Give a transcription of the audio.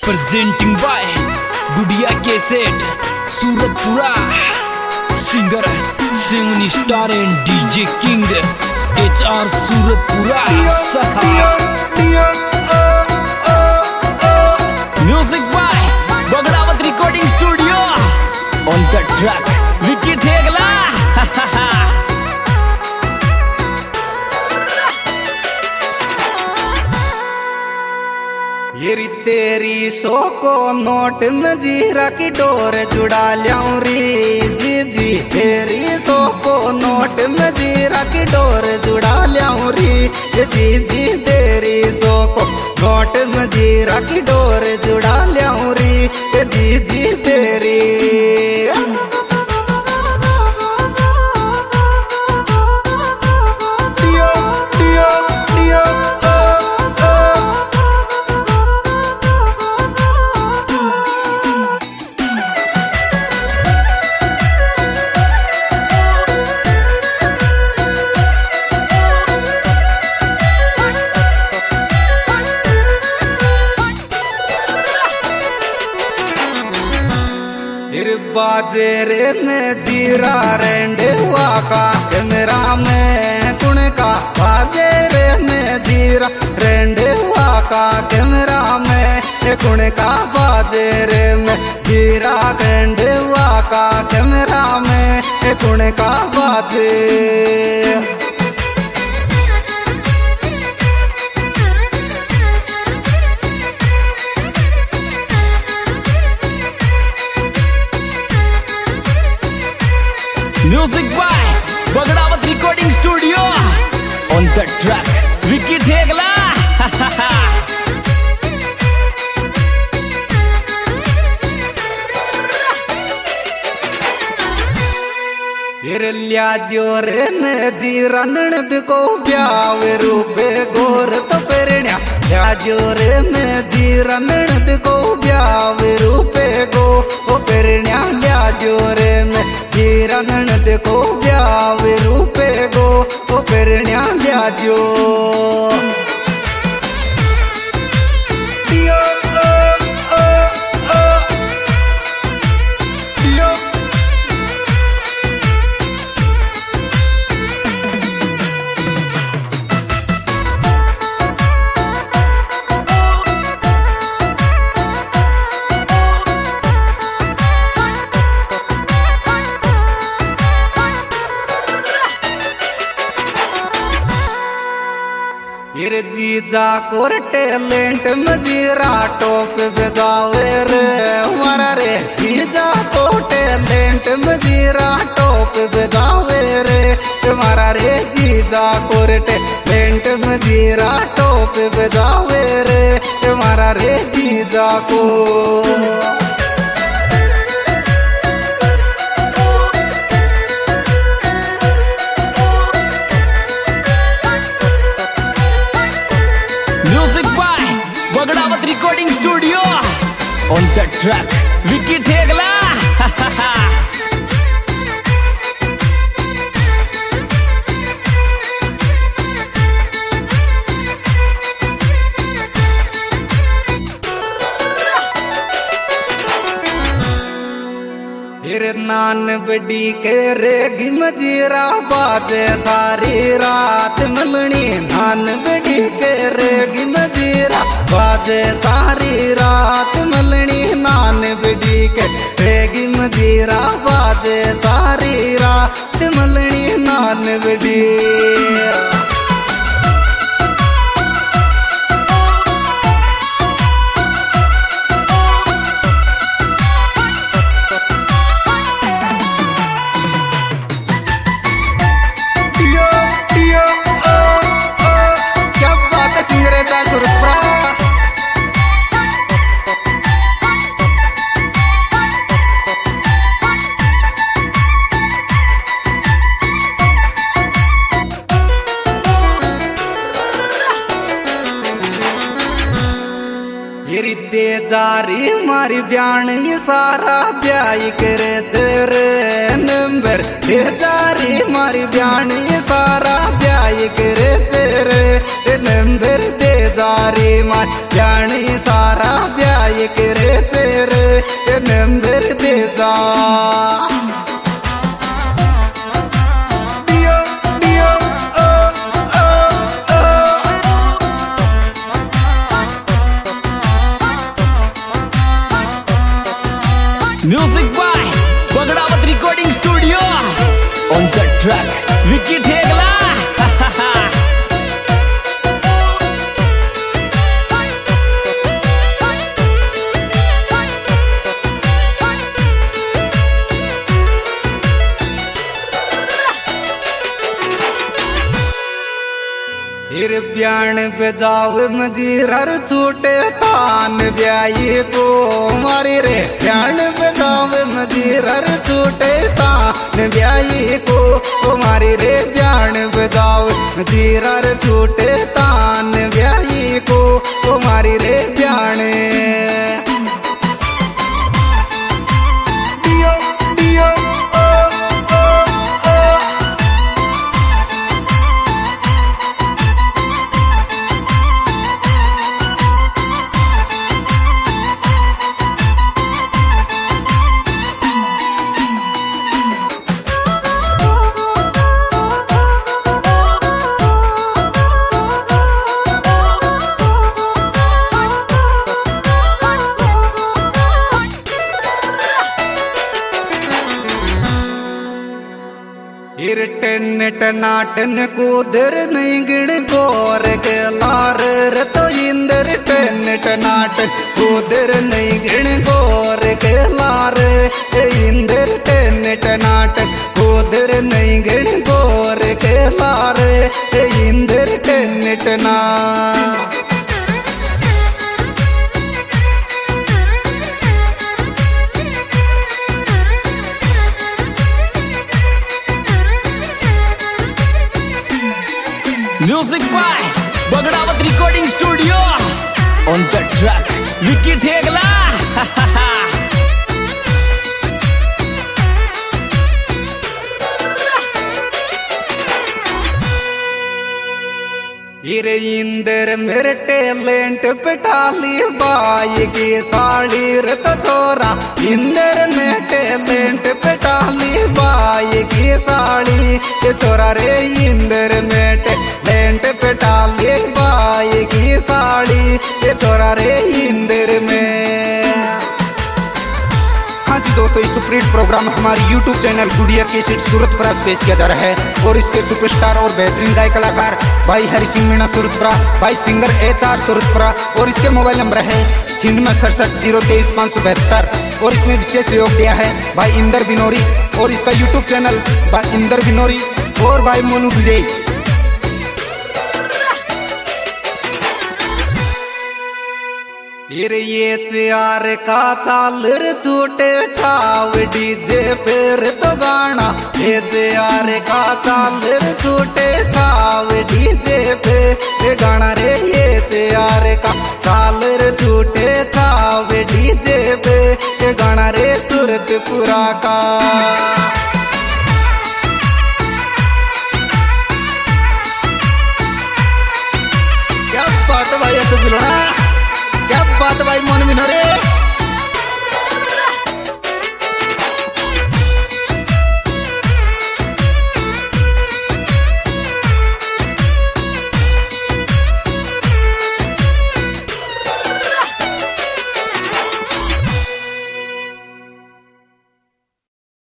presenting by Gudia Cassette, Suratpura. Singer, singing star and DJ King, HR Suratpura. Music by Bagdawat Recording Studio. On the track, Vicky Thegla. येरी तेरी सो को note में जीरा की डोर जुड़ा लियाऊं री जी जी। तेरी सो को नोट में जीरा की डोर जुड़ा लियाऊं री जी जी। तेरी सो को नोट में जीरा की डोर जुड़ा लियाऊं री जी जी। तेरी बाजेरे में जीरा रेंडे हुआ का कैमरा में कुण का। बाजेरे में जीरा रेंडे हुआ का कैमरा में कुण का। बाजेरे में जीरा रेंडे हुआ का कैमरा में कुण का बाजे। Music by Bagdawat Recording Studio. On the track, Vicky Thegla. लिया जोरे में जीरा ननद को ब्यावे रूपे गोर तो पेरण्या। लिया जोरे में जीरा ननद को ब्यावे रूपे गो ओ पेरण्या। लिया जोरे में जीरा ननद को ब्यावे रूपे गो ओ पेरण्या। लिया जो जीजा कोर टैलेंट में जीरा टॉप बजावे रे हमारा रे। जीजा को टैलेंट में जीरा टॉप बजावे रे हमारा रे। जीजा कोर टैलेंट में जीरा टॉप बजावे रे हमारा रे। जीजा को Bagdawat Recording Studio. On the track, Vicky Thegla. नान बड़ी के रेगी मजीरा बाजे सारी रात मलनी। नान बड़ी के रेगी मजीरा बाजे सारी रात मलनी। नान बड़ी के रेगी मजीरा बाजे सारी रात मलनी। नान बड़ी दे जारी मारी ब्याण ये सारा ब्याई करे रे नंबर। दे जारी मारी ब्याण ये सारा ब्याई करे रे नंबर। दे जारी मारी ब्याण ये सारा ब्याई एक रे चेरे नंबर दे जा डियो डियो ओ ओ ओ music by Bagdawat recording studio on the track Vicky Thegla. हिर ब्याण बजाव मजीरर छूटे तान ब्याई को मारे रे ब्याण बजाव मजीरर छूटे तान ब्याई को मारे रे ब्याण बजाव मजीरर छूटे तान ब्याई को मारे रे ब्याण डियो डियो ओ ओ ओ हिर टन टनाटन कूदर नहीं गिण गोर के लार रे तो इंदर टन टनाटन कूदर नहीं गिण गोर के लार इंदर टन टनाटन कूदर नहीं गिण गोर के लार इंदर टन टना music by Bagdawat recording studio on the track Vicky Thegla. हिरे इंदर मेरे टैलेंट पिटाली बाई की साड़ी रे तो छोरा इंदर में टैलेंट पिटाली बाई की साड़ी ये छोरा रे इंदर में टैलेंट पिटाली बाई की साड़ी ये छोरा रे इंदर में। हाँ जी दोस्तों, इस सुपरहिट प्रोग्राम हमारे YouTube channel Gudiya cassette Suratpura पेश किया जा रहा है और इसके सुपरस्टार और बेहतरीन गायक कलाकार भाई हरि सिंह मीणा सूरतपुरा, भाई सिंगर HR सूरतपुरा और इसके मोबाइल नंबर है 9667 और इसमें विशेष सहयोग दिया है भाई इंदर बिनोरी और इसका YouTube चैनल भाई इंदर बिनोरी और भाई मोनू विजय। फिर ये चार का चालर छूटे छाव डीजे फिर तो गाना ये चार का चालर छूटे छाव डीजे पे गाना रे ये चार का चालर छूटे छाव डीजे पे गाना रे सूरतपुरा का। क्या बात है भाई, ऐसे बोलो ना, क्या बात है भाई।